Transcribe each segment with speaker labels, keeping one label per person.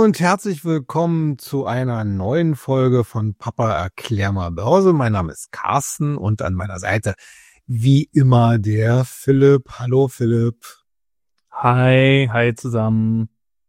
Speaker 1: und herzlich willkommen zu einer neuen Folge von Papa erklär mal Börse. Mein Name ist Carsten und an meiner Seite wie immer der Philipp. Hallo Philipp.
Speaker 2: Hi zusammen.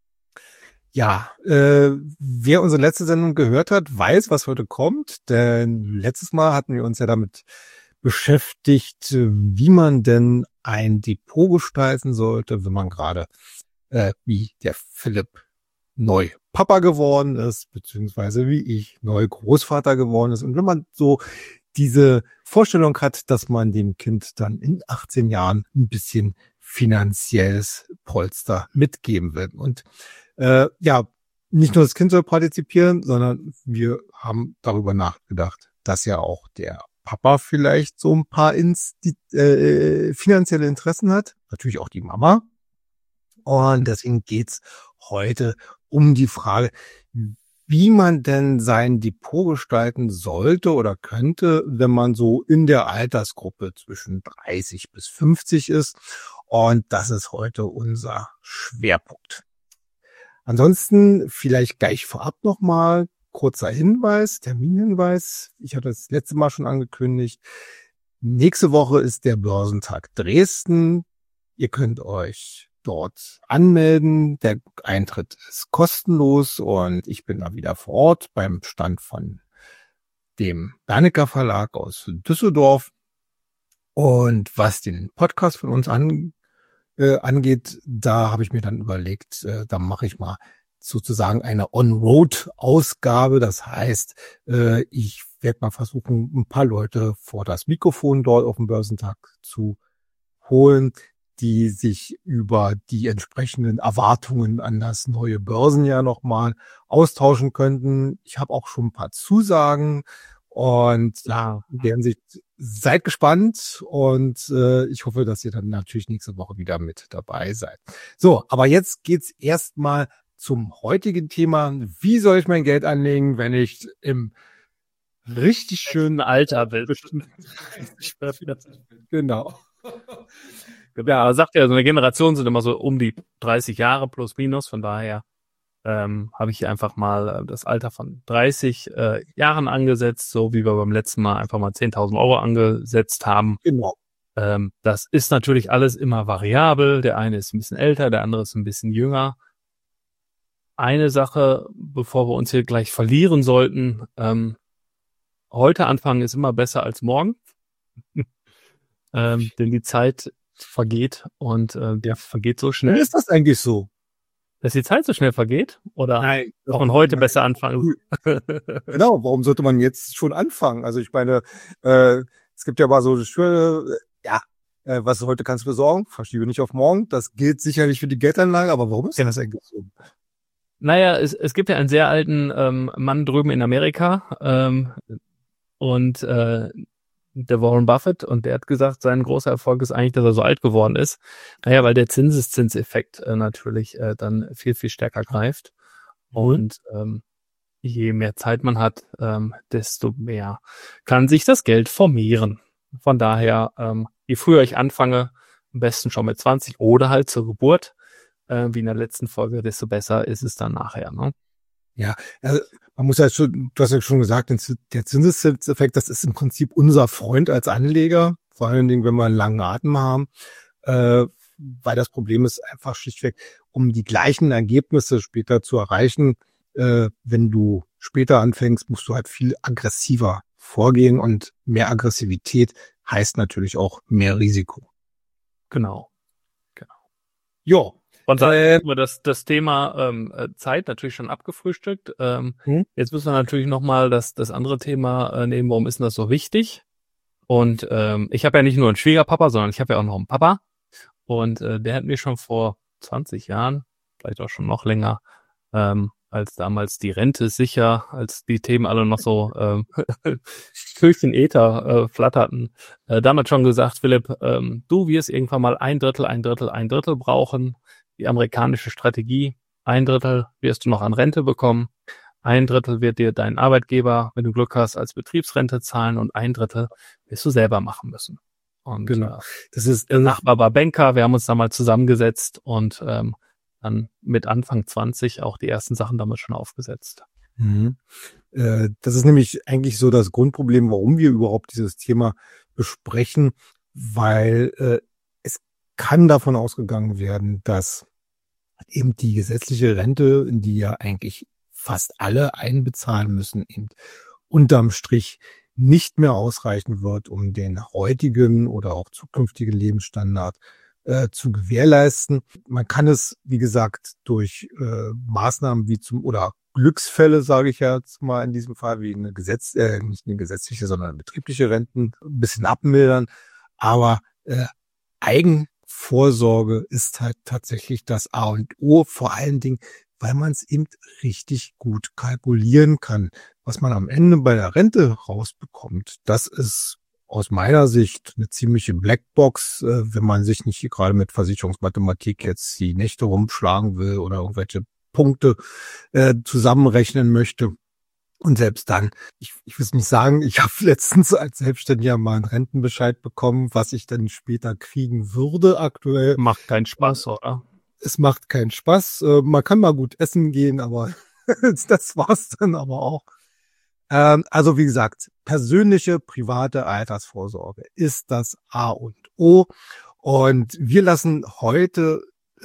Speaker 1: Ja, wer unsere letzte Sendung gehört hat, weiß, was heute kommt, denn letztes Mal hatten wir uns ja damit beschäftigt, wie man denn ein Depot gestalten sollte, wenn man gerade, wie der Philipp, neu Papa geworden ist, beziehungsweise wie ich neu Großvater geworden ist. Und wenn man so diese Vorstellung hat, dass man dem Kind dann in 18 Jahren ein bisschen finanzielles Polster mitgeben will. Und ja, nicht nur das Kind soll partizipieren, sondern wir haben darüber nachgedacht, dass ja auch der Papa vielleicht so ein paar finanzielle Interessen hat, natürlich auch die Mama. Und deswegen geht's heute um die Frage, wie man denn sein Depot gestalten sollte oder könnte, wenn man so in der Altersgruppe zwischen 30 bis 50 ist. Und das ist heute unser Schwerpunkt. Ansonsten vielleicht gleich vorab nochmal kurzer Hinweis, Terminhinweis. Ich hatte das letzte Mal schon angekündigt. Nächste Woche ist der Börsentag Dresden. Ihr könnt euch dort anmelden. Der Eintritt ist kostenlos und ich bin da wieder vor Ort beim Stand von dem Bernecker Verlag aus Düsseldorf. Und was den Podcast von uns angeht, da habe ich mir dann überlegt, da mache ich mal sozusagen eine On-Road-Ausgabe. Das heißt, ich werde mal versuchen, ein paar Leute vor das Mikrofon dort auf dem Börsentag zu holen, die sich über die entsprechenden Erwartungen an das neue Börsenjahr nochmal austauschen könnten. Ich habe auch schon ein paar Zusagen und ja, seid gespannt und ich hoffe, dass ihr dann natürlich nächste Woche wieder mit dabei seid. So, aber jetzt geht's erstmal zum heutigen Thema. Wie soll ich mein Geld anlegen, wenn ich im richtig schönen Alter bin? Genau.
Speaker 2: Ja, sagt ja, so eine Generation sind immer so um die 30 Jahre plus minus, von daher habe ich hier einfach mal das Alter von 30 Jahren angesetzt, so wie wir beim letzten Mal einfach mal 10.000 Euro angesetzt haben.
Speaker 1: Genau.
Speaker 2: Das ist natürlich alles immer variabel. Der eine ist ein bisschen älter, der andere ist ein bisschen jünger. Eine Sache, bevor wir uns hier gleich verlieren sollten, heute anfangen ist immer besser als morgen. Denn die Zeit vergeht und der vergeht so schnell.
Speaker 1: Ist das eigentlich so?
Speaker 2: Dass die Zeit so schnell vergeht? Oder
Speaker 1: Nein,
Speaker 2: dass man heute besser anfangen?
Speaker 1: Genau, warum sollte man jetzt schon anfangen? Also ich meine, es gibt ja mal so schöne, was du heute kannst besorgen, verschiebe nicht auf morgen. Das gilt sicherlich für die Geldanlage, aber warum ist denn das eigentlich so?
Speaker 2: Naja, es gibt ja einen sehr alten Mann drüben in Amerika und der Warren Buffett, und der hat gesagt, sein großer Erfolg ist eigentlich, dass er so alt geworden ist. Naja, weil der Zinseszinseffekt natürlich dann viel, viel stärker greift. Und je mehr Zeit man hat, desto mehr kann sich das Geld formieren. Von daher, je früher ich anfange, am besten schon mit 20 oder halt zur Geburt, wie in der letzten Folge, desto besser ist es dann nachher, ne?
Speaker 1: Ja, also man muss ja schon, du hast ja schon gesagt, der Zinseszinseffekt, das ist im Prinzip unser Freund als Anleger, vor allen Dingen, wenn wir einen langen Atem haben, weil das Problem ist einfach schlichtweg, um die gleichen Ergebnisse später zu erreichen, wenn du später anfängst, musst du halt viel aggressiver vorgehen und mehr Aggressivität heißt natürlich auch mehr Risiko.
Speaker 2: Genau.
Speaker 1: Jo.
Speaker 2: Und dann haben wir das Thema Zeit natürlich schon abgefrühstückt. Jetzt müssen wir natürlich nochmal das andere Thema nehmen, warum ist denn das so wichtig? Und ich habe ja nicht nur einen Schwiegerpapa, sondern ich habe ja auch noch einen Papa. Und der hat mir schon vor 20 Jahren, vielleicht auch schon noch länger, als damals die Rente sicher, als die Themen alle noch so durch den Äther flatterten, damals schon gesagt, Philipp, du wirst irgendwann mal ein Drittel brauchen. Die amerikanische Strategie, 1/3 wirst du noch an Rente bekommen, 1/3 wird dir dein Arbeitgeber, wenn du Glück hast, als Betriebsrente zahlen und 1/3 wirst du selber machen müssen. Und
Speaker 1: genau.
Speaker 2: das ist der Nachbar war Banker, wir haben uns da mal zusammengesetzt und dann mit Anfang 20 auch die ersten Sachen damit schon aufgesetzt.
Speaker 1: Mhm. Das ist nämlich eigentlich so das Grundproblem, warum wir überhaupt dieses Thema besprechen, weil es kann davon ausgegangen werden, dass eben die gesetzliche Rente, in die ja eigentlich fast alle einbezahlen müssen, eben unterm Strich nicht mehr ausreichen wird, um den heutigen oder auch zukünftigen Lebensstandard zu gewährleisten. Man kann es, wie gesagt, durch Maßnahmen wie oder Glücksfälle, sage ich jetzt mal in diesem Fall, wie eine nicht eine gesetzliche, sondern eine betriebliche Renten ein bisschen abmildern. Aber Eigenvorsorge ist halt tatsächlich das A und O, vor allen Dingen, weil man es eben richtig gut kalkulieren kann. Was man am Ende bei der Rente rausbekommt, das ist aus meiner Sicht eine ziemliche Blackbox, wenn man sich nicht hier gerade mit Versicherungsmathematik jetzt die Nächte rumschlagen will oder irgendwelche Punkte zusammenrechnen möchte. Und selbst dann, ich will es nicht sagen, ich habe letztens als Selbstständiger mal einen Rentenbescheid bekommen, was ich dann später kriegen würde aktuell.
Speaker 2: Macht keinen Spaß, oder?
Speaker 1: Es macht keinen Spaß. Man kann mal gut essen gehen, aber das war's dann aber auch. Also wie gesagt, persönliche, private Altersvorsorge ist das A und O. Und wir lassen heute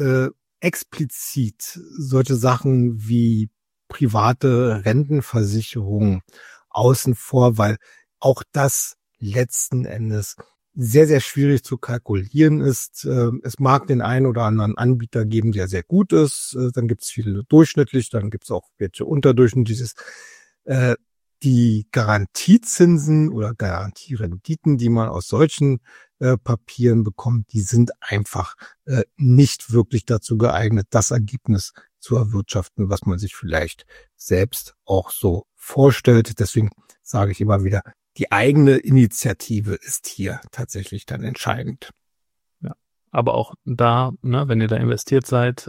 Speaker 1: explizit solche Sachen wie private Rentenversicherung außen vor, weil auch das letzten Endes sehr, sehr schwierig zu kalkulieren ist. Es mag den einen oder anderen Anbieter geben, der sehr gut ist. Dann gibt es viele durchschnittlich, dann gibt es auch welche unterdurchschnittliches. Die Garantiezinsen oder Garantierenditen, die man aus solchen Papieren bekommt, die sind einfach nicht wirklich dazu geeignet, das Ergebnis zu erwirtschaften, was man sich vielleicht selbst auch so vorstellt. Deswegen sage ich immer wieder, die eigene Initiative ist hier tatsächlich dann entscheidend.
Speaker 2: Ja, aber auch da, ne, wenn ihr da investiert seid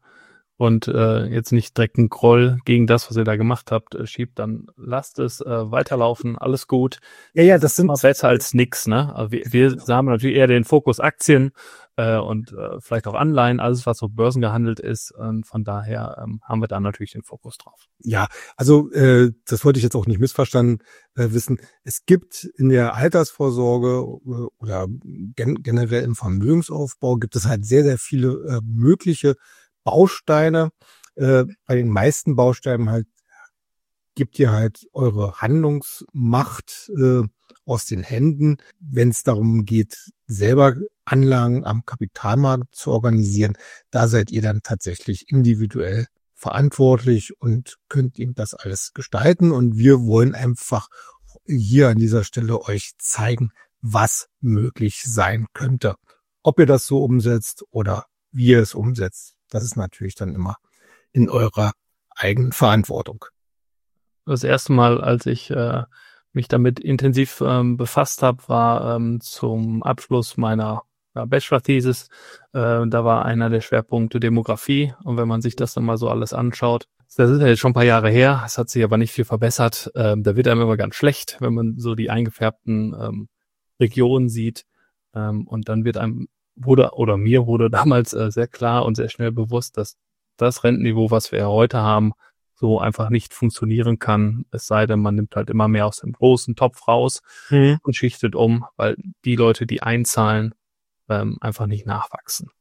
Speaker 2: und jetzt nicht direkt einen Groll gegen das, was ihr da gemacht habt, schiebt, dann lasst es weiterlaufen, alles gut.
Speaker 1: Ja, das sind
Speaker 2: immer besser als nix, ne? Also wir haben natürlich eher den Fokus Aktien und vielleicht auch Anleihen, alles was so börsengehandelt ist. Von daher haben wir da natürlich den Fokus drauf.
Speaker 1: Ja, also das wollte ich jetzt auch nicht missverstanden wissen. Es gibt in der Altersvorsorge oder generell im Vermögensaufbau gibt es halt sehr, sehr viele mögliche Bausteine. Bei den meisten Bausteinen halt gibt ihr halt eure Handlungsmacht aus den Händen, wenn es darum geht, selber Anlagen am Kapitalmarkt zu organisieren. Da seid ihr dann tatsächlich individuell verantwortlich und könnt ihm das alles gestalten. Und wir wollen einfach hier an dieser Stelle euch zeigen, was möglich sein könnte. Ob ihr das so umsetzt oder wie ihr es umsetzt, das ist natürlich dann immer in eurer eigenen Verantwortung.
Speaker 2: Das erste Mal, als ich mich damit intensiv befasst habe, war zum Abschluss meiner Bachelor-Thesis. Da war einer der Schwerpunkte Demografie. Und wenn man sich das dann mal so alles anschaut, das ist ja jetzt schon ein paar Jahre her, es hat sich aber nicht viel verbessert. Da wird einem immer ganz schlecht, wenn man so die eingefärbten Regionen sieht. Und dann wird einem mir wurde damals sehr klar und sehr schnell bewusst, dass das Rentenniveau, was wir ja heute haben, so einfach nicht funktionieren kann, es sei denn, man nimmt halt immer mehr aus dem großen Topf raus und schichtet um, weil die Leute, die einzahlen, einfach nicht nachwachsen.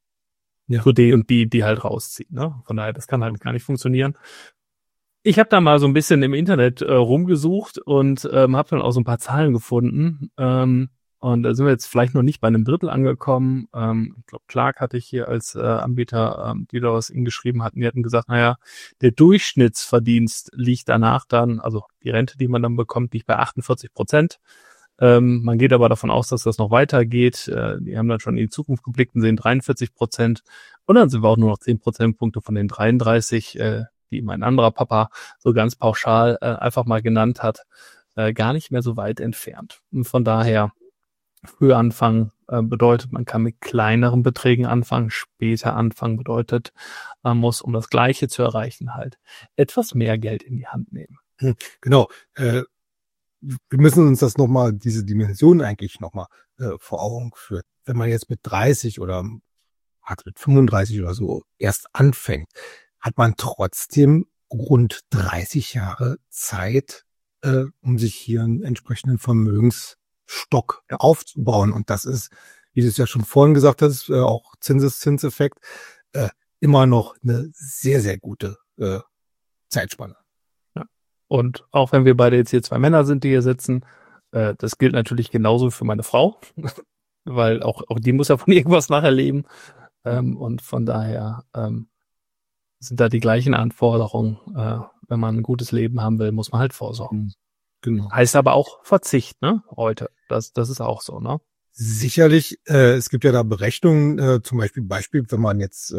Speaker 2: Ja. So die und die halt rausziehen. Ne? Von daher, das kann halt gar nicht funktionieren. Ich habe da mal so ein bisschen im Internet rumgesucht und habe dann auch so ein paar Zahlen gefunden. Und da sind wir jetzt vielleicht noch nicht bei einem Drittel angekommen. Ich glaube, Clark hatte ich hier als Anbieter, die da was geschrieben hatten. Die hatten gesagt, naja, der Durchschnittsverdienst liegt danach dann, also die Rente, die man dann bekommt, liegt bei 48%. Man geht aber davon aus, dass das noch weitergeht. Die haben dann schon in die Zukunft geblickt und sehen 43%. Und dann sind wir auch nur noch 10 Prozentpunkte von den 33, die mein anderer Papa so ganz pauschal einfach mal genannt hat, gar nicht mehr so weit entfernt. Und von daher früher anfangen bedeutet, man kann mit kleineren Beträgen anfangen, später anfangen bedeutet, man muss, um das Gleiche zu erreichen, halt etwas mehr Geld in die Hand nehmen.
Speaker 1: Genau. Wir müssen uns das nochmal, diese Dimension eigentlich nochmal vor Augen führen. Wenn man jetzt mit 30 oder mit 35 oder so erst anfängt, hat man trotzdem rund 30 Jahre Zeit, um sich hier einen entsprechenden Vermögensstock aufzubauen. Und das ist, wie du es ja schon vorhin gesagt hast, auch Zinseszinseffekt, immer noch eine sehr, sehr gute Zeitspanne.
Speaker 2: Ja. Und auch wenn wir beide jetzt hier zwei Männer sind, die hier sitzen, das gilt natürlich genauso für meine Frau, weil auch die muss ja von irgendwas nachher leben. Und von daher sind da die gleichen Anforderungen. Wenn man ein gutes Leben haben will, muss man halt vorsorgen.
Speaker 1: Genau.
Speaker 2: Heißt aber auch Verzicht, ne? Heute. Das ist auch so, ne?
Speaker 1: Sicherlich, es gibt ja da Berechnungen, zum Beispiel, wenn man jetzt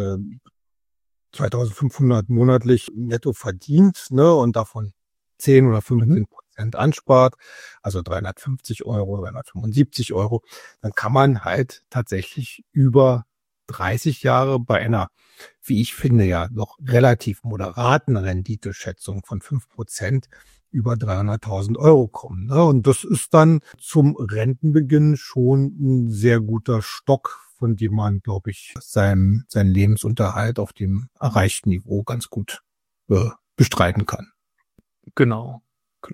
Speaker 1: 2.500 monatlich netto verdient, ne, und davon 10 oder 15% anspart, also 350 Euro, 375 Euro, dann kann man halt tatsächlich über 30 Jahre bei einer, wie ich finde, ja noch relativ moderaten Renditeschätzung von 5% über 300.000 Euro kommen. Ne? Und das ist dann zum Rentenbeginn schon ein sehr guter Stock, von dem man, glaube ich, seinen Lebensunterhalt auf dem erreichten Niveau ganz gut bestreiten kann.
Speaker 2: Genau.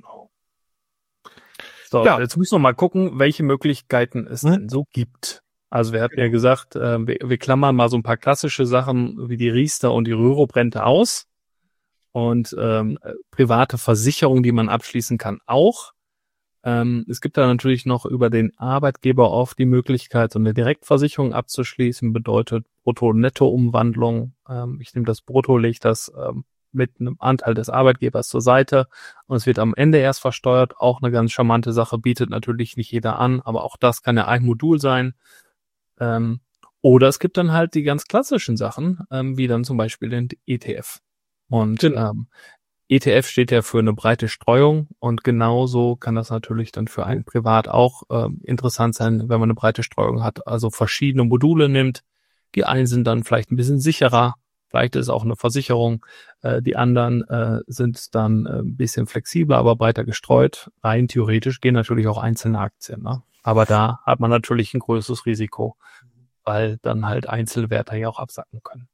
Speaker 2: So, ja. Jetzt müssen wir mal gucken, welche Möglichkeiten es denn so gibt. Also wir hatten ja gesagt, wir klammern mal so ein paar klassische Sachen wie die Riester und die Rürup-Rente aus und private Versicherungen, die man abschließen kann, auch. Es gibt da natürlich noch über den Arbeitgeber oft die Möglichkeit, so eine Direktversicherung abzuschließen, bedeutet Brutto-Netto-Umwandlung. Ich nehme das Brutto, lege das mit einem Anteil des Arbeitgebers zur Seite und es wird am Ende erst versteuert. Auch eine ganz charmante Sache, bietet natürlich nicht jeder an, aber auch das kann ja ein Modul sein. Oder es gibt dann halt die ganz klassischen Sachen, wie dann zum Beispiel den ETF. Und ETF steht ja für eine breite Streuung und genauso kann das natürlich dann für einen privat auch interessant sein, wenn man eine breite Streuung hat, also verschiedene Module nimmt. Die einen sind dann vielleicht ein bisschen sicherer, vielleicht ist es auch eine Versicherung, die anderen sind dann ein bisschen flexibler, aber breiter gestreut. Rein theoretisch gehen natürlich auch einzelne Aktien, ne? Aber da hat man natürlich ein größeres Risiko, weil dann halt Einzelwerte ja auch absacken können.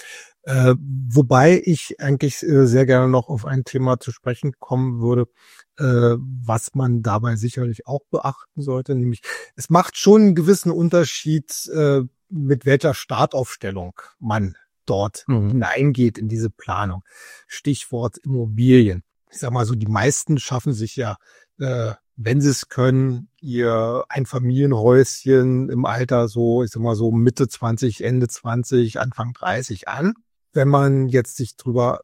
Speaker 1: Wobei ich eigentlich sehr gerne noch auf ein Thema zu sprechen kommen würde, was man dabei sicherlich auch beachten sollte, nämlich es macht schon einen gewissen Unterschied, mit welcher Startaufstellung man dort hineingeht in diese Planung. Stichwort Immobilien. Ich sag mal so, die meisten schaffen sich ja, wenn sie es können, ihr Einfamilienhäuschen im Alter so, ich sag mal so Mitte 20, Ende 20, Anfang 30 an. Wenn man jetzt sich drüber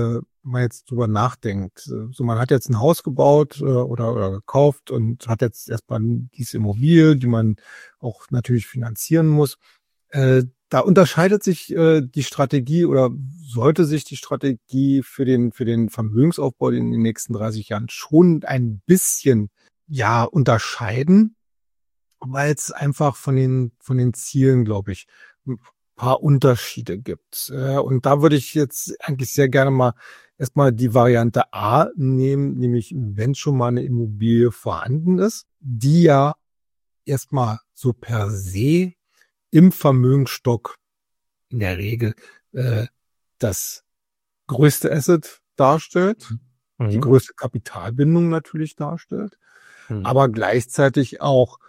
Speaker 1: nachdenkt, so man hat jetzt ein Haus gebaut oder gekauft und hat jetzt erstmal diese Immobilie, die man auch natürlich finanzieren muss. Da unterscheidet sich die Strategie oder sollte sich die Strategie für den Vermögensaufbau in den nächsten 30 Jahren schon ein bisschen unterscheiden, weil es einfach von den Zielen, glaube ich, ein paar Unterschiede gibt. Und da würde ich jetzt eigentlich sehr gerne mal erstmal die Variante A nehmen, nämlich wenn schon mal eine Immobilie vorhanden ist, die ja erstmal so per se im Vermögensstock in der Regel das größte Asset darstellt, die größte Kapitalbindung natürlich darstellt, aber gleichzeitig auch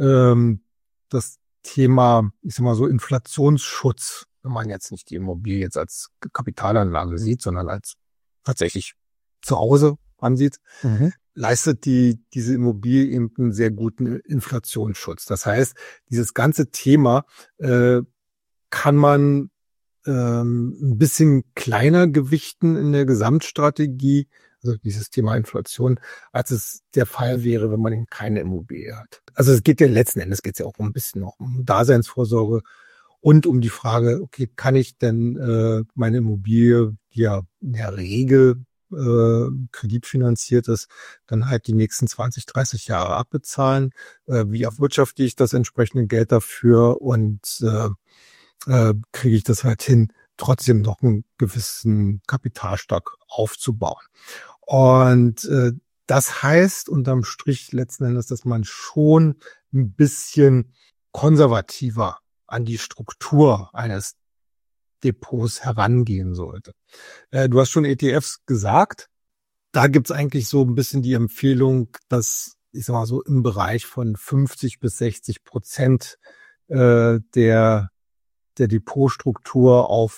Speaker 1: das Thema, ich sag mal so, Inflationsschutz, wenn man jetzt nicht die Immobilie jetzt als Kapitalanlage sieht, sondern als tatsächlich zu Hause ansieht, leistet diese Immobilie eben einen sehr guten Inflationsschutz. Das heißt, dieses ganze Thema kann man ein bisschen kleiner gewichten in der Gesamtstrategie, also dieses Thema Inflation, als es der Fall wäre, wenn man eben keine Immobilie hat. Also es geht ja letzten Endes geht's ja auch ein bisschen noch um Daseinsvorsorge und um die Frage, okay, kann ich denn meine Immobilie, die ja in der Regel kreditfinanziert ist, dann halt die nächsten 20, 30 Jahre abbezahlen? Wie erwirtschafte ich das entsprechende Geld dafür und kriege ich das halt hin, trotzdem noch einen gewissen Kapitalstock aufzubauen? Und das heißt unterm Strich letzten Endes, dass man schon ein bisschen konservativer an die Struktur eines Depots herangehen sollte. Du hast schon ETFs gesagt. Da gibt's eigentlich so ein bisschen die Empfehlung, dass, ich sag mal so, im Bereich von 50-60% der Depotstruktur auf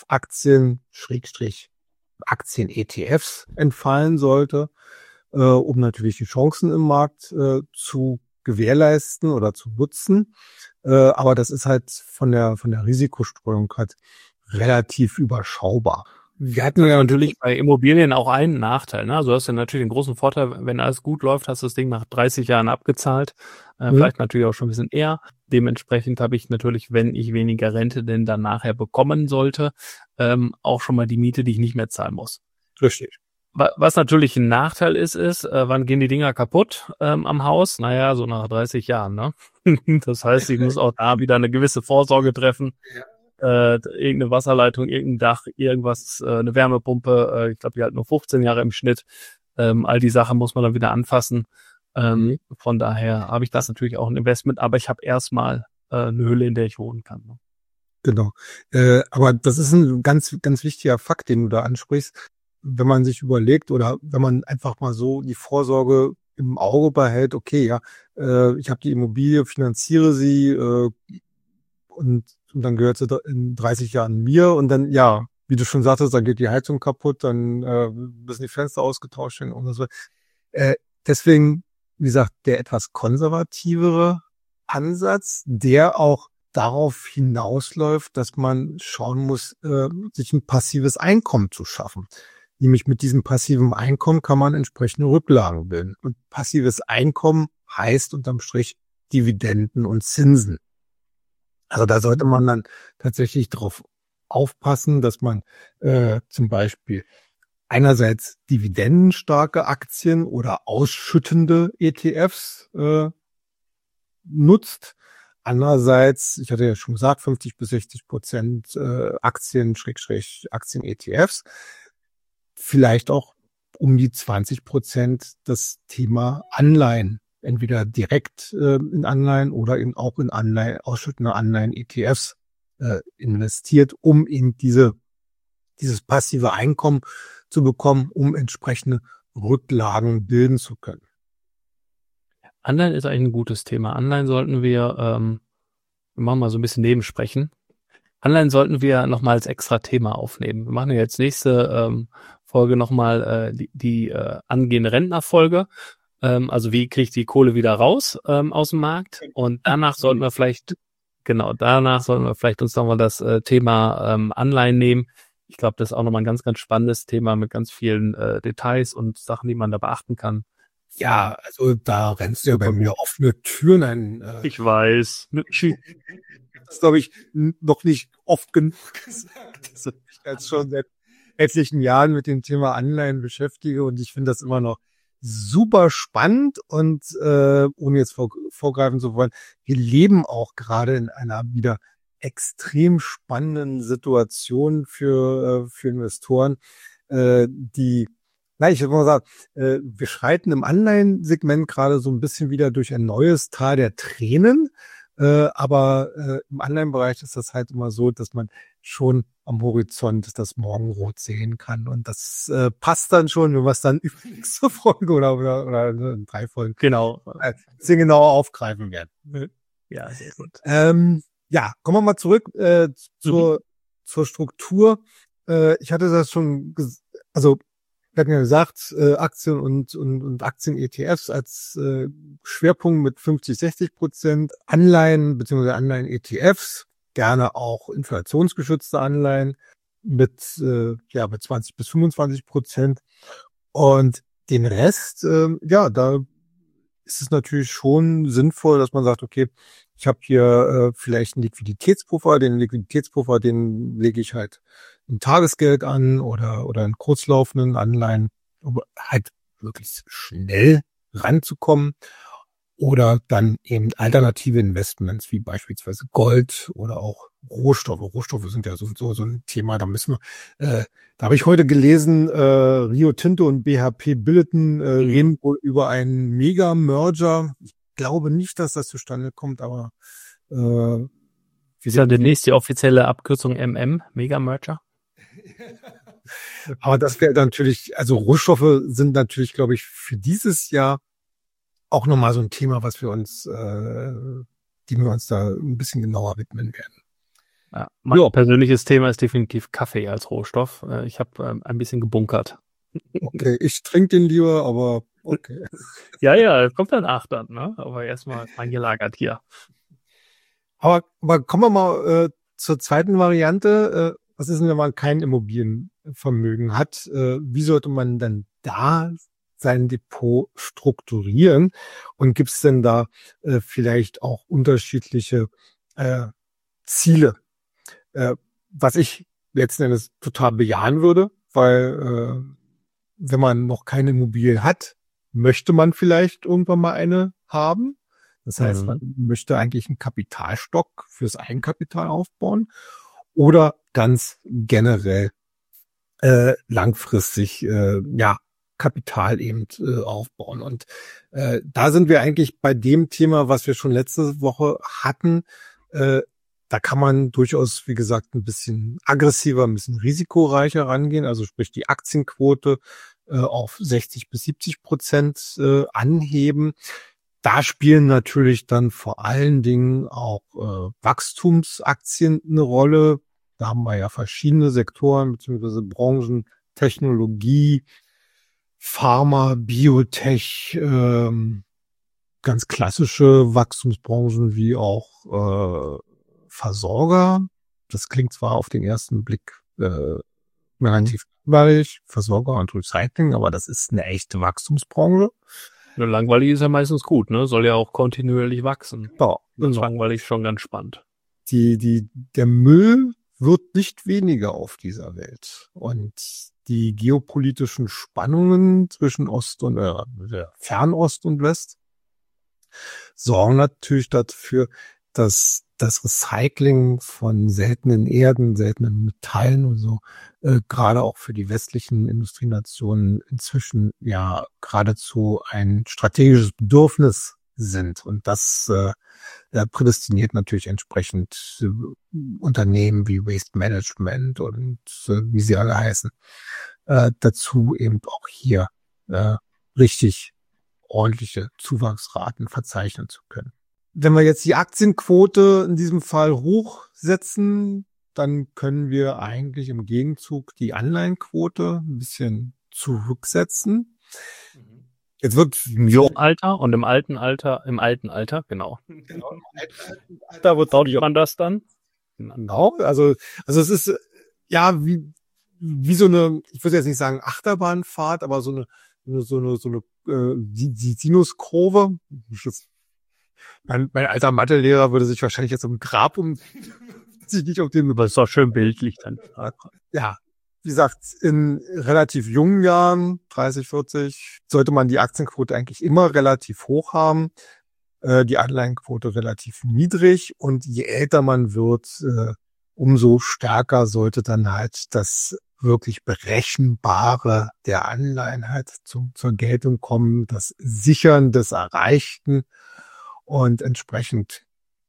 Speaker 1: Aktien-ETFs entfallen sollte, um natürlich die Chancen im Markt zu gewährleisten oder zu nutzen. Aber das ist halt von der Risikostreuung halt relativ überschaubar.
Speaker 2: Wir hatten ja natürlich bei Immobilien auch einen Nachteil. Ne? Also du hast ja natürlich den großen Vorteil, wenn alles gut läuft, hast du das Ding nach 30 Jahren abgezahlt. Vielleicht natürlich auch schon ein bisschen eher. Dementsprechend habe ich natürlich, wenn ich weniger Rente denn dann nachher bekommen sollte, auch schon mal die Miete, die ich nicht mehr zahlen muss.
Speaker 1: Richtig.
Speaker 2: Was natürlich ein Nachteil ist, wann gehen die Dinger kaputt am Haus? Naja, so nach 30 Jahren. Ne? Das heißt, ich muss auch da wieder eine gewisse Vorsorge treffen. Ja. Irgendeine Wasserleitung, irgendein Dach, irgendwas, eine Wärmepumpe, ich glaube, die halt nur 15 Jahre im Schnitt. All die Sachen muss man dann wieder anfassen. Von daher habe ich das natürlich auch ein Investment, aber ich habe erstmal eine Höhle, in der ich wohnen kann. Ne?
Speaker 1: Genau. Aber das ist ein ganz, ganz wichtiger Fakt, den du da ansprichst. Wenn man sich überlegt oder wenn man einfach mal so die Vorsorge im Auge behält, okay, ja, ich habe die Immobilie, finanziere sie und dann gehört sie in 30 Jahren mir und dann, ja, wie du schon sagtest, dann geht die Heizung kaputt, dann müssen die Fenster ausgetauscht werden und so. Deswegen, wie gesagt, der etwas konservativere Ansatz, der auch darauf hinausläuft, dass man schauen muss, sich ein passives Einkommen zu schaffen. Nämlich mit diesem passiven Einkommen kann man entsprechende Rücklagen bilden. Und passives Einkommen heißt unterm Strich Dividenden und Zinsen. Also da sollte man dann tatsächlich drauf aufpassen, dass man zum Beispiel einerseits dividendenstarke Aktien oder ausschüttende ETFs nutzt. Andererseits, ich hatte ja schon gesagt, 50-60% Aktien-ETFs. Vielleicht auch um die 20% das Thema Anleihen. Entweder direkt in Anleihen oder eben auch in Anleihen, ausschüttende Anleihen-ETFs investiert, um eben dieses passive Einkommen zu bekommen, um entsprechende Rücklagen bilden zu können.
Speaker 2: Anleihen ist eigentlich ein gutes Thema. Anleihen sollten wir machen mal so ein bisschen nebensprechen. Anleihen sollten wir nochmal als extra Thema aufnehmen. Wir machen ja jetzt nächste Folge nochmal die angehende Rentnerfolge. Also wie kriege ich die Kohle wieder raus aus dem Markt? Und danach sollten wir vielleicht uns nochmal das Thema Anleihen nehmen. Ich glaube, das ist auch nochmal ein ganz, ganz spannendes Thema mit ganz vielen Details und Sachen, die man da beachten kann.
Speaker 1: Ja, also da rennst du ja bei mir offene Türen ein.
Speaker 2: Ich weiß.
Speaker 1: Das glaube ich noch nicht oft genug gesagt, dass ich mich jetzt schon seit etlichen Jahren mit dem Thema Anleihen beschäftige und ich finde das immer noch super spannend und ohne jetzt vorgreifen zu wollen, wir leben auch gerade in einer wieder extrem spannenden Situation für Investoren, ich würde mal sagen, wir schreiten im Anleihensegment gerade so ein bisschen wieder durch ein neues Tal der Tränen. Aber im Anleihenbereich ist das halt immer so, dass man schon am Horizont das Morgenrot sehen kann. Und das passt dann schon, wenn wir es dann über nächste Folge oder in 3 Folgen sehr genau aufgreifen werden.
Speaker 2: Ja, sehr gut.
Speaker 1: Kommen wir mal zurück zur Struktur. Ich hatte das schon wir hatten ja gesagt, Aktien und Aktien-ETFs als Schwerpunkt mit 50-60%, Anleihen bzw. Anleihen-ETFs, gerne auch inflationsgeschützte Anleihen mit 20-25%. Und den Rest, da ist es natürlich schon sinnvoll, dass man sagt, okay, ich habe hier vielleicht einen Liquiditätspuffer, den lege ich halt in Tagesgeld an oder in kurzlaufenden Anleihen, um halt möglichst schnell ranzukommen. Oder dann eben alternative Investments wie beispielsweise Gold oder auch Rohstoffe. Rohstoffe sind ja so ein Thema, da habe ich heute gelesen, Rio Tinto und BHP Billiton reden wohl über einen Mega-Merger. Ich glaube nicht, dass das zustande kommt, aber wir
Speaker 2: Ist ja demnächst die offizielle Abkürzung MM, Mega Merger.
Speaker 1: Aber das wäre natürlich, also Rohstoffe sind natürlich, glaube ich, für dieses Jahr auch nochmal so ein Thema, was wir uns, dem wir uns da ein bisschen genauer widmen werden.
Speaker 2: Ja, mein persönliches Thema ist definitiv Kaffee als Rohstoff. Ich habe ein bisschen gebunkert.
Speaker 1: Okay, ich trinke den lieber, aber okay.
Speaker 2: Ja, kommt danach dann, ne? Aber erstmal eingelagert hier.
Speaker 1: Aber kommen wir mal zur zweiten Variante. Was ist denn, wenn man kein Immobilienvermögen hat? Wie sollte man dann da sein Depot strukturieren? Und gibt es denn da vielleicht auch unterschiedliche Ziele? Was ich letzten Endes total bejahen würde, weil wenn man noch keine Immobilie hat, möchte man vielleicht irgendwann mal eine haben. Das heißt, man möchte eigentlich einen Kapitalstock fürs Eigenkapital aufbauen oder ganz generell langfristig Kapital eben aufbauen. Und da sind wir eigentlich bei dem Thema, was wir schon letzte Woche hatten. Da kann man durchaus, wie gesagt, ein bisschen aggressiver, ein bisschen risikoreicher rangehen. Also sprich die Aktienquote auf 60-70% anheben. Da spielen natürlich dann vor allen Dingen auch Wachstumsaktien eine Rolle. Da haben wir ja verschiedene Sektoren bzw. Branchen, Technologie, Pharma, Biotech, ganz klassische Wachstumsbranchen wie auch Versorger. Das klingt zwar auf den ersten Blick relativ langweilig, Versorger und Recycling, aber das ist eine echte Wachstumsbranche.
Speaker 2: Ja, langweilig ist ja meistens gut, ne? Soll ja auch kontinuierlich wachsen.
Speaker 1: Ja,
Speaker 2: genau. Langweilig ist schon ganz spannend.
Speaker 1: Der Müll wird nicht weniger auf dieser Welt. Und die geopolitischen Spannungen zwischen Ost und Fernost und West sorgen natürlich dafür, dass das Recycling von seltenen Erden, seltenen Metallen und so gerade auch für die westlichen Industrienationen inzwischen ja geradezu ein strategisches Bedürfnis sind. Und das prädestiniert natürlich entsprechend Unternehmen wie Waste Management und wie sie alle heißen, dazu eben auch hier richtig ordentliche Zuwachsraten verzeichnen zu können. Wenn wir jetzt die Aktienquote in diesem Fall hochsetzen, dann können wir eigentlich im Gegenzug die Anleihenquote ein bisschen zurücksetzen. Jetzt wird
Speaker 2: im jungen Alter und im alten Alter, genau. Genau, im alten Alter wird man das dann?
Speaker 1: Genau, also es ist ja wie so eine, ich würde jetzt nicht sagen Achterbahnfahrt, aber so eine die Sinuskurve. Mein alter Mathelehrer würde sich wahrscheinlich jetzt im Grab sich nicht auf den.
Speaker 2: Aber ist doch schön bildlich dann.
Speaker 1: Ja, wie gesagt, in relativ jungen Jahren, 30, 40, sollte man die Aktienquote eigentlich immer relativ hoch haben, die Anleihenquote relativ niedrig und je älter man wird, umso stärker sollte dann halt das wirklich Berechenbare der Anleihen halt zur Geltung kommen, das Sichern des Erreichten und entsprechend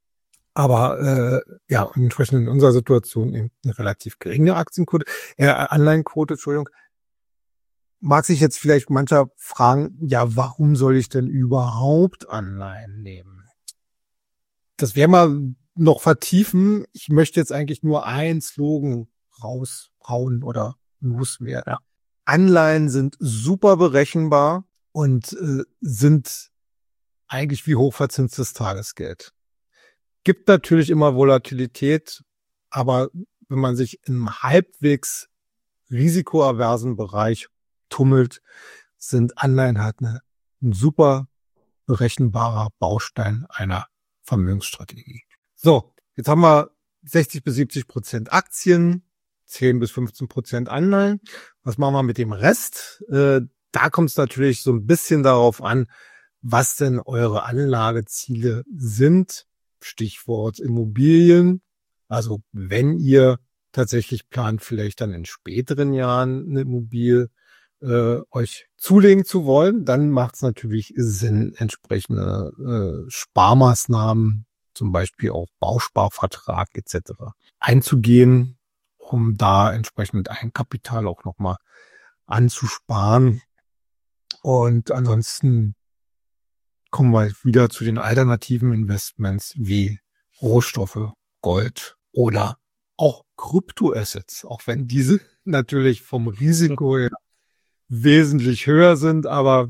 Speaker 1: entsprechend in unserer Situation eben eine relativ geringe Anleihenquote, Entschuldigung. Mag sich jetzt vielleicht mancher fragen, ja, warum soll ich denn überhaupt Anleihen nehmen? Das werden wir noch vertiefen. Ich möchte jetzt eigentlich nur ein Slogan raushauen oder loswerden. Ja. Anleihen sind super berechenbar und sind eigentlich wie hochverzinstes Tagesgeld. Gibt natürlich immer Volatilität, aber wenn man sich im halbwegs risikoaversen Bereich tummelt, sind Anleihen halt ein super berechenbarer Baustein einer Vermögensstrategie. So, jetzt haben wir 60-70% Aktien, 10-15% Anleihen. Was machen wir mit dem Rest? Da kommt es natürlich so ein bisschen darauf an, was denn eure Anlageziele sind. Stichwort Immobilien. Also wenn ihr tatsächlich plant, vielleicht dann in späteren Jahren eine Immobilie euch zulegen zu wollen, dann macht es natürlich Sinn, entsprechende Sparmaßnahmen zum Beispiel auf Bausparvertrag etc. einzugehen, um da entsprechend Eigenkapital auch nochmal anzusparen. Und ansonsten kommen wir wieder zu den alternativen Investments wie Rohstoffe, Gold oder auch Kryptoassets, auch wenn diese natürlich vom Risiko her wesentlich höher sind, aber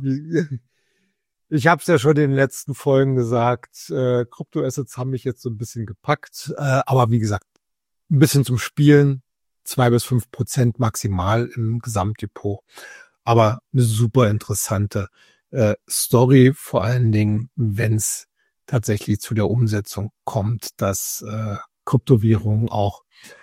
Speaker 1: ich habe es ja schon in den letzten Folgen gesagt, Kryptoassets haben mich jetzt so ein bisschen gepackt, aber wie gesagt, ein bisschen zum Spielen, 2-5% maximal im Gesamtdepot, aber eine super interessante Story, vor allen Dingen, wenn es tatsächlich zu der Umsetzung kommt, dass Kryptowährungen auch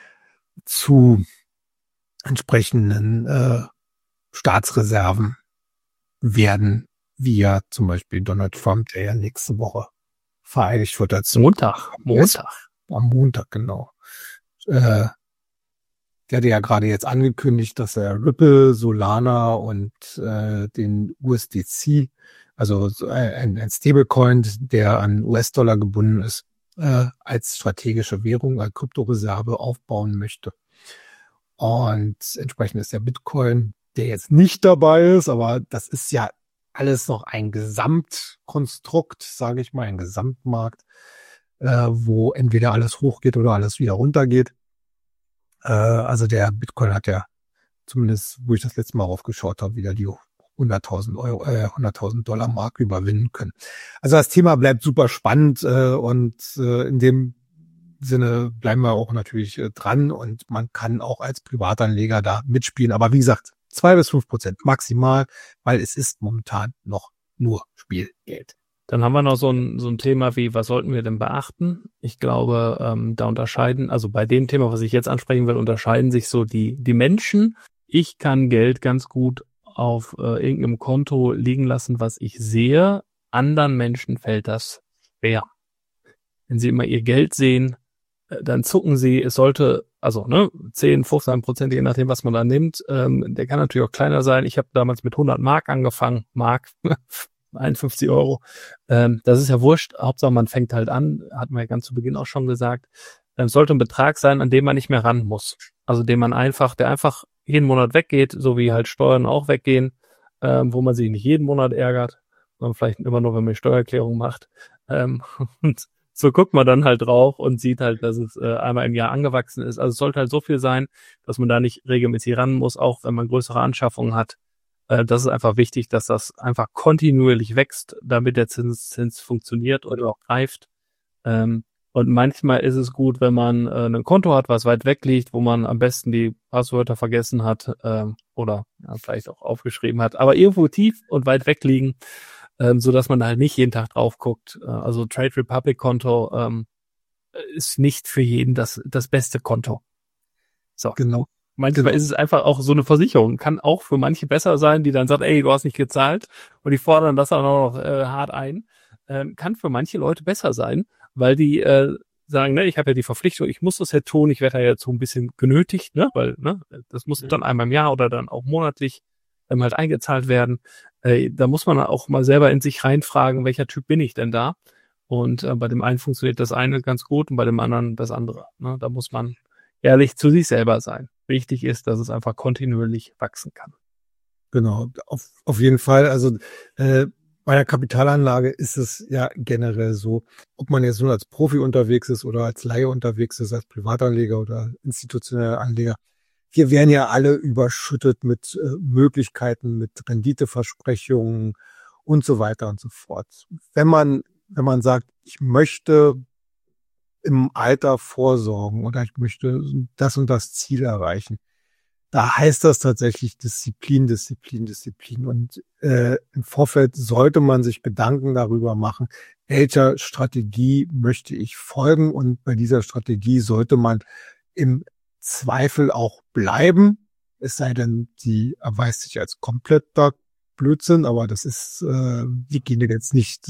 Speaker 1: zu entsprechenden Staatsreserven werden, wie ja zum Beispiel Donald Trump, der ja nächste Woche vereidigt wird als
Speaker 2: Montag.
Speaker 1: Am Montag, genau. Der hatte ja gerade jetzt angekündigt, dass er Ripple, Solana und den USDC, also ein Stablecoin, der an US-Dollar gebunden ist, als strategische Währung, als Kryptoreserve aufbauen möchte. Und entsprechend ist der Bitcoin, der jetzt nicht dabei ist, aber das ist ja alles noch ein Gesamtkonstrukt, sage ich mal, ein Gesamtmarkt, wo entweder alles hochgeht oder alles wieder runtergeht. Also der Bitcoin hat ja zumindest, wo ich das letzte Mal raufgeschaut habe, wieder die 100.000 Dollar Mark überwinden können. Also das Thema bleibt super spannend und in dem Sinne bleiben wir auch natürlich dran und man kann auch als Privatanleger da mitspielen. Aber wie gesagt, 2-5% maximal, weil es ist momentan noch nur Spielgeld.
Speaker 2: Dann haben wir noch so ein Thema wie, was sollten wir denn beachten? Ich glaube, da unterscheiden, also bei dem Thema, was ich jetzt ansprechen will, unterscheiden sich so die Menschen. Ich kann Geld ganz gut auf irgendeinem Konto liegen lassen, was ich sehe. Anderen Menschen fällt das schwer. Wenn sie immer ihr Geld sehen, dann zucken sie. Es sollte, also 10-15%, je nachdem, was man da nimmt. Der kann natürlich auch kleiner sein. Ich habe damals mit 100 Mark angefangen. Mark, 51 €. Das ist ja wurscht. Hauptsache, man fängt halt an. Hatten wir ja ganz zu Beginn auch schon gesagt. Sollte ein Betrag sein, an dem man nicht mehr ran muss. Also der einfach jeden Monat weggeht, so wie halt Steuern auch weggehen, wo man sich nicht jeden Monat ärgert, sondern vielleicht immer nur, wenn man die Steuererklärung macht. Und so guckt man dann halt drauf und sieht halt, dass es einmal im Jahr angewachsen ist. Also es sollte halt so viel sein, dass man da nicht regelmäßig ran muss, auch wenn man größere Anschaffungen hat. Das ist einfach wichtig, dass das einfach kontinuierlich wächst, damit der Zins funktioniert oder auch greift. Und manchmal ist es gut, wenn man ein Konto hat, was weit weg liegt, wo man am besten die Passwörter vergessen hat oder vielleicht auch aufgeschrieben hat, aber irgendwo tief und weit weg liegen, so dass man halt nicht jeden Tag drauf guckt. Also Trade Republic Konto ist nicht für jeden das beste Konto. So.
Speaker 1: Genau.
Speaker 2: Manchmal ist es einfach auch so eine Versicherung. Kann auch für manche besser sein, die dann sagt, ey, du hast nicht gezahlt und die fordern das dann auch noch hart ein. Kann für manche Leute besser sein, weil die sagen, ich habe ja die Verpflichtung, ich muss das ja tun, ich werde ja jetzt so ein bisschen genötigt, weil das muss dann einmal im Jahr oder dann auch monatlich halt eingezahlt werden. Da muss man auch mal selber in sich reinfragen, welcher Typ bin ich denn da? Und bei dem einen funktioniert das eine ganz gut und bei dem anderen das andere. Da muss man ehrlich zu sich selber sein. Wichtig ist, dass es einfach kontinuierlich wachsen kann.
Speaker 1: Genau, auf jeden Fall. Also bei der Kapitalanlage ist es ja generell so, ob man jetzt nur als Profi unterwegs ist oder als Laie unterwegs ist, als Privatanleger oder institutioneller Anleger. Wir werden ja alle überschüttet mit Möglichkeiten, mit Renditeversprechungen und so weiter und so fort. Wenn man sagt, ich möchte im Alter vorsorgen oder ich möchte das und das Ziel erreichen, da heißt das tatsächlich Disziplin. Und im Vorfeld sollte man sich Gedanken darüber machen, welcher Strategie möchte ich folgen. Und bei dieser Strategie sollte man im Zweifel auch bleiben. Es sei denn, sie erweist sich als kompletter Blödsinn, aber das ist, die gehen jetzt nicht,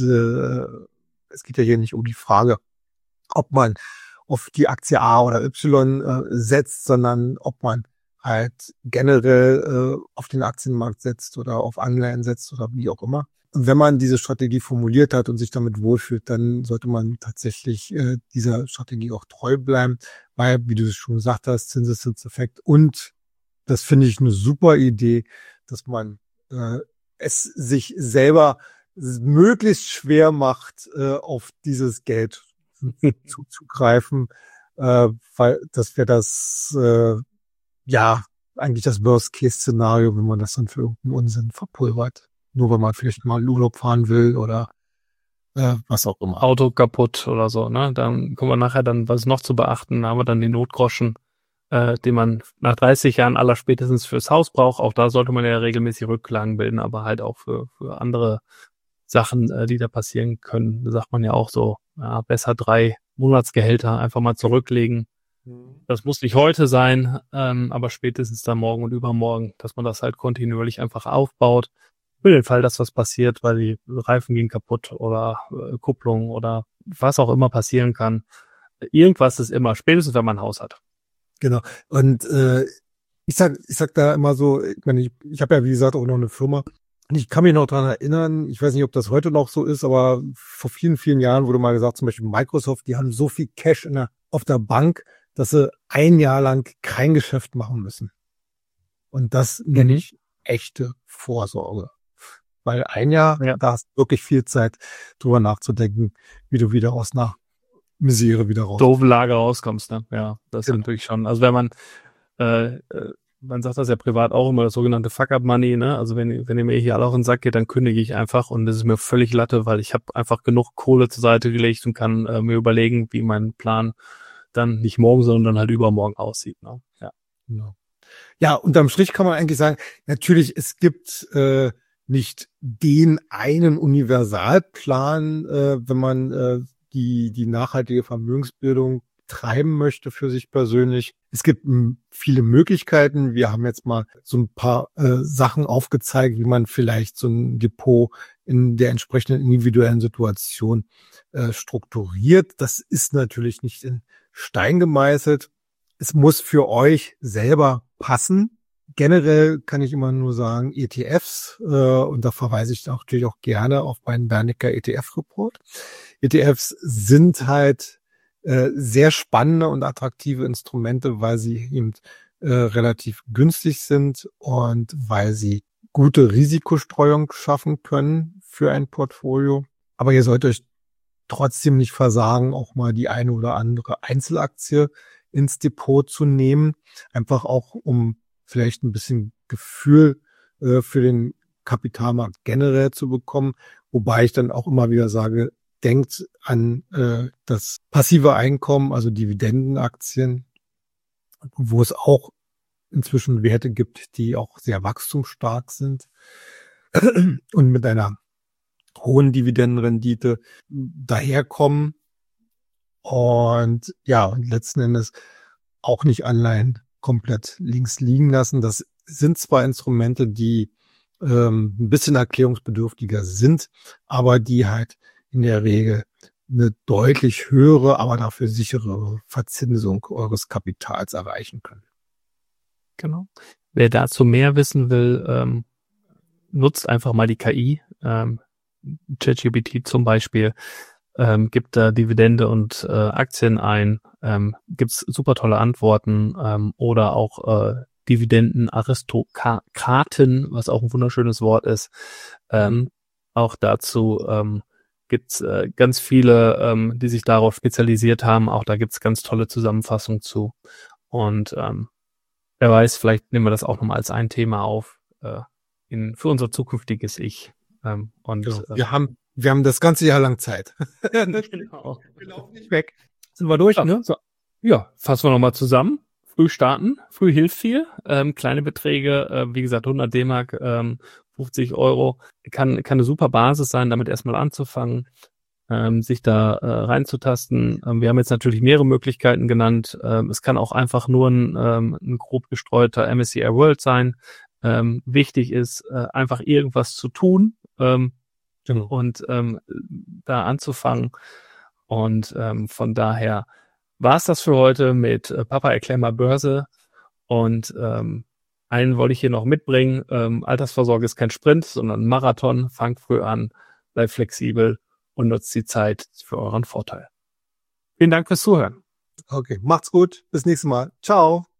Speaker 1: es geht ja hier nicht um die Frage, ob man auf die Aktie A oder Y setzt, sondern ob man halt generell auf den Aktienmarkt setzt oder auf Anleihen setzt oder wie auch immer. wenn man diese Strategie formuliert hat und sich damit wohlfühlt, dann sollte man tatsächlich dieser Strategie auch treu bleiben, weil, wie du es schon gesagt hast, Zinseszinseffekt, und das finde ich eine super Idee, dass man es sich selber möglichst schwer macht, auf dieses Geld zuzugreifen, weil das wäre eigentlich das Worst-Case-Szenario, wenn man das dann für irgendeinen Unsinn verpulvert. Nur weil man vielleicht mal Urlaub fahren will oder was auch immer.
Speaker 2: Auto kaputt oder so, ne? Dann kommen wir nachher dann, was noch zu beachten, da haben wir dann die Notgroschen, den man nach 30 Jahren allerspätestens fürs Haus braucht. Auch da sollte man ja regelmäßig Rücklagen bilden, aber halt auch für andere Sachen, die da passieren können. Da sagt man ja auch so, ja, besser 3 Monatsgehälter einfach mal zurücklegen. Das muss nicht heute sein, aber spätestens dann morgen und übermorgen, dass man das halt kontinuierlich einfach aufbaut. Für den Fall, dass was passiert, weil die Reifen gehen kaputt oder Kupplung oder was auch immer passieren kann. Irgendwas ist immer, spätestens wenn man ein Haus hat.
Speaker 1: Genau. Und ich sag da immer so, ich habe ja wie gesagt auch noch eine Firma. Und ich kann mich noch dran erinnern, ich weiß nicht, ob das heute noch so ist, aber vor vielen, vielen Jahren wurde mal gesagt, zum Beispiel Microsoft, die haben so viel Cash auf der Bank, dass sie 1 Jahr lang kein Geschäft machen müssen. Und das nenne ich echte Vorsorge. Weil 1 Jahr, da hast du wirklich viel Zeit, drüber nachzudenken, wie du wieder aus einer Misere wieder rauskommst.
Speaker 2: Doofe Lage rauskommst, ne? Ja, das ist natürlich schon. Also wenn man sagt das ja privat auch immer, das sogenannte Fuck-Up-Money, ne? Also wenn ihr mir hier alle auf den Sack geht, dann kündige ich einfach und das ist mir völlig Latte, weil ich habe einfach genug Kohle zur Seite gelegt und kann mir überlegen, wie mein Plan dann nicht morgen, sondern halt übermorgen aussieht, ne? Ja.
Speaker 1: Genau. Ja, unterm Strich kann man eigentlich sagen, natürlich, es gibt nicht den einen Universalplan, wenn man die nachhaltige Vermögensbildung treiben möchte für sich persönlich. Es gibt viele Möglichkeiten. Wir haben jetzt mal so ein paar Sachen aufgezeigt, wie man vielleicht so ein Depot in der entsprechenden individuellen Situation strukturiert. Das ist natürlich nicht in Stein gemeißelt. Es muss für euch selber passen. Generell kann ich immer nur sagen, ETFs, und da verweise ich natürlich auch gerne auf meinen Bernicker ETF-Report. ETFs sind halt sehr spannende und attraktive Instrumente, weil sie eben relativ günstig sind und weil sie gute Risikostreuung schaffen können für ein Portfolio. Aber ihr sollt euch trotzdem nicht versagen, auch mal die eine oder andere Einzelaktie ins Depot zu nehmen. Einfach auch, um vielleicht ein bisschen Gefühl für den Kapitalmarkt generell zu bekommen. Wobei ich dann auch immer wieder sage, denkt an das passive Einkommen, also Dividendenaktien, wo es auch inzwischen Werte gibt, die auch sehr wachstumsstark sind und mit einer hohen Dividendenrendite daherkommen. Und ja, und letzten Endes auch nicht Anleihen komplett links liegen lassen. Das sind zwar Instrumente, die ein bisschen erklärungsbedürftiger sind, aber die halt in der Regel eine deutlich höhere, aber dafür sichere Verzinsung eures Kapitals erreichen können.
Speaker 2: Genau. Wer dazu mehr wissen will, nutzt einfach mal die KI. ChatGPT zum Beispiel gibt da Dividende und Aktien ein, gibt's super tolle Antworten oder auch Dividenden-Aristokraten, was auch ein wunderschönes Wort ist. Auch dazu gibt's ganz viele, die sich darauf spezialisiert haben. Auch da gibt's ganz tolle Zusammenfassungen zu. Und wer weiß, vielleicht nehmen wir das auch nochmal als ein Thema auf für unser zukünftiges Ich. Und
Speaker 1: wir haben das ganze Jahr lang Zeit.
Speaker 2: Genau.
Speaker 1: Wir laufen nicht weg. Sind wir durch, ne?
Speaker 2: So. Ja, fassen wir nochmal zusammen. Früh starten, früh hilft viel. Kleine Beträge, wie gesagt 100 D-Mark, 50 Euro, kann eine super Basis sein, damit erstmal anzufangen, sich da reinzutasten. Wir haben jetzt natürlich mehrere Möglichkeiten genannt. Es kann auch einfach nur ein grob gestreuter MSCI World sein. Wichtig ist, einfach irgendwas zu tun und da anzufangen. Und von daher war es das für heute mit Papa erklär mal Börse und einen wollte ich hier noch mitbringen. Altersvorsorge ist kein Sprint, sondern ein Marathon. Fangt früh an, bleibt flexibel und nutzt die Zeit für euren Vorteil. Vielen Dank fürs Zuhören.
Speaker 1: Okay, macht's gut. Bis nächstes Mal. Ciao.